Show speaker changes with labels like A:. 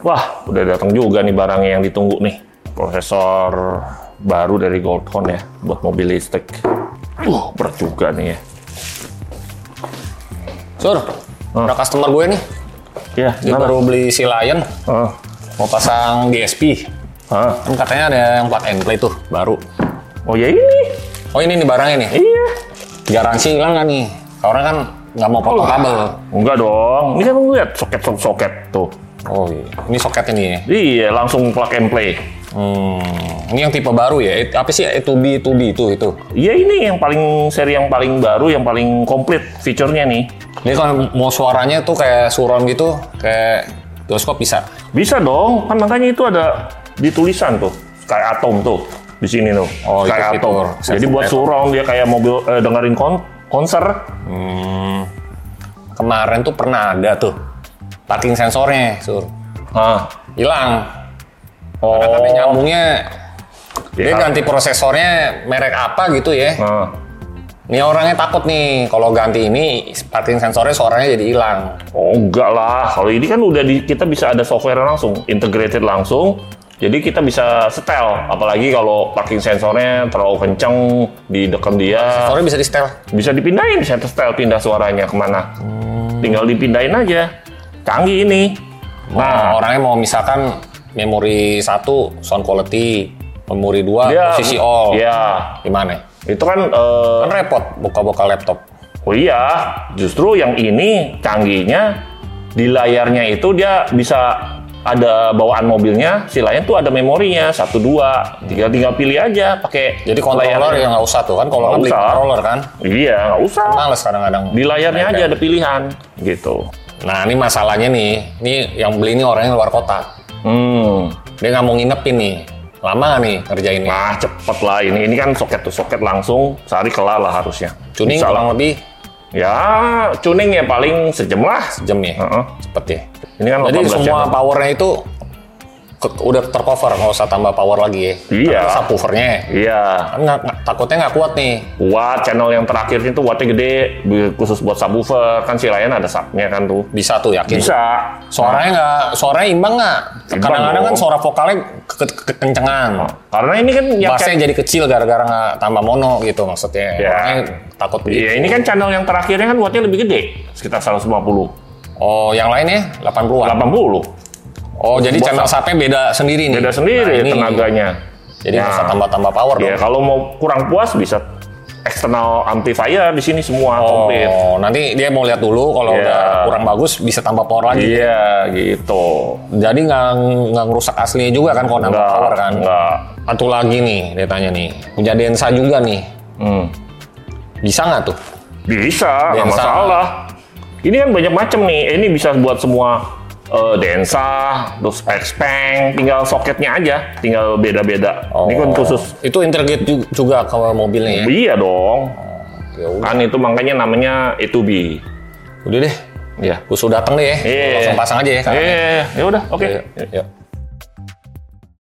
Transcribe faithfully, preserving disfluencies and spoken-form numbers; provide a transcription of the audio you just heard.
A: Wah, udah datang juga nih barangnya yang ditunggu nih. Prosesor baru dari Goldcon ya, buat mobil listrik. Uh, berat juga nih ya.
B: Sur,
A: Oh.
B: ada customer gue nih.
A: Ya,
B: Dia
A: kenapa?
B: baru beli si Lion,
A: Oh.
B: mau pasang D S P.
A: Ah.
B: Kan katanya ada yang plug and play tuh, baru.
A: Oh ya ini.
B: Oh ini nih barangnya nih.
A: Iya.
B: Garansi hilang nggak nih? Orang kan nggak mau potong
A: Oh.
B: kabel.
A: Enggak dong. Ini kan lu lihat soket-soket tuh.
B: Oh iya. Ini soket ini ya.
A: Iya, langsung plug and play.
B: Hmm. Ini yang tipe baru ya? It- Apa sih E dua B, E dua B itu itu?
A: Iya ini yang paling seri yang paling baru, yang paling komplit fiturnya nih.
B: Ini kalau mau suaranya tuh kayak surround gitu, kayak bioskop bisa.
A: Bisa dong, kan makanya itu ada di tulisan tuh, kayak Atom tuh di sini tuh.
B: Oh, itu
A: kayak
B: fitur.
A: Atom. Jadi buat surround dia kayak mobil eh, dengerin kon konser.
B: Hmm. Kemarin tuh pernah ada tuh parking sensornya, Sur.
A: Ah.
B: Hilang.
A: Oh.
B: Karena katanya nyambungnya dia
A: Ya.
B: ganti prosesornya merek apa gitu ya.
A: Nah.
B: Ini orangnya takut nih kalau ganti ini parking sensornya suaranya jadi hilang.
A: Oh enggak lah, kalau ini kan udah di, kita bisa ada software langsung, integrated langsung. Jadi kita bisa setel, apalagi kalau parking sensornya terlalu kenceng di dekat dia.
B: Sensornya bisa di setel.
A: Bisa dipindahin, bisa setel pindah suaranya kemana.
B: Hmm.
A: Tinggal dipindahin aja. Canggih ini.
B: Nah, orangnya mau misalkan memori satu sound quality, memori dua
A: dia,
B: posisi all.
A: Iya.
B: Gimana?
A: Itu kan, eh,
B: Kan repot buka-buka laptop.
A: oh iya, justru yang ini canggihnya di layarnya itu dia bisa ada bawaan mobilnya, si lain tuh ada memorinya satu dua, tinggal tinggal pilih aja pakai.
B: Jadi controller
A: layarnya.
B: ya nggak usah tuh kan, kalau
A: Nggak
B: kan beli
A: usah.
B: controller kan.
A: Iya, nggak usah.
B: Males kadang-kadang.
A: Di layarnya aja ada pilihan, gitu.
B: Nah ini masalahnya nih, ini yang beli ini orangnya luar kota.
A: Hmm.
B: Dia nggak mau nginepin nih. Lama nggak nih ngerjainnya?
A: Nah, cepet lah ini. Ini kan soket tuh soket langsung sehari kelar lah harusnya.
B: Tuning
A: Bisa lah.
B: kurang lebih
A: Ya, tuning ya paling sejam lah.
B: sejam ya.
A: Heeh.
B: Cepet ya.
A: Ini kan
B: Jadi
A: delapan belas
B: semua
A: channel.
B: powernya itu ke- udah tercover, nggak usah tambah power lagi ya.
A: Iya.
B: Tapi subwoofernya
A: Iya.
B: kan nggak, nggak- takutnya nggak kuat nih.
A: Watt channel yang terakhir itu wattnya gede, bi- khusus buat subwoofer. Kan si lain ada subnya kan tuh.
B: Bisa tuh yakin.
A: Bisa.
B: Suaranya nggak, suaranya imbang nggak?
A: Imbang
B: Kadang-kadang kan
A: dong.
B: suara vokalnya ke- ke- kekencengan.
A: Karena ini kan yang
B: Bassnya jadi kecil gara-gara nggak tambah mono gitu maksudnya.
A: Ya.
B: Orangnya takut begitu.
A: Iya, ini kan channel yang terakhirnya kan wattnya lebih gede, sekitar seratus lima puluh.
B: Oh, yang lainnya delapan puluhan.
A: delapan puluh.
B: Oh, jadi
A: Buat
B: channel
A: sub.
B: subnya beda sendiri nih.
A: Beda sendiri
B: Nah, ini.
A: tenaganya.
B: Jadi nggak
A: Nah.
B: usah tambah-tambah power
A: Ya,
B: dong.
A: kalau mau kurang puas bisa external amplifier di sini semua komplit.
B: Oh, nanti dia mau lihat dulu kalau
A: Iya.
B: udah kurang bagus bisa tambah power lagi.
A: Iya, gitu.
B: Jadi nggak nggak ngerusak aslinya juga kan kalau nambah
A: Enggak,
B: power kan.
A: enggak.
B: Satu lagi nih, dia tanya nih, punya Densa juga nih,
A: Hmm.
B: bisa nggak tuh?
A: Bisa, nggak
B: Densa.
A: masalah. Ini kan banyak macam nih. Ini bisa buat semua eh, Densa, terus Xpeng, tinggal soketnya aja, tinggal beda-beda. Ini kan khusus.
B: Itu integrate ju- juga ke mobilnya ya?
A: Iya dong.
B: Ya udah.
A: Kan itu makanya namanya E dua B.
B: Udah deh,
A: Iya.
B: gue sudah datang deh ya,
A: Iya.
B: langsung pasang aja ya. sekarang ya.
A: Iya, ya udah, oke.
B: Yuk, yuk.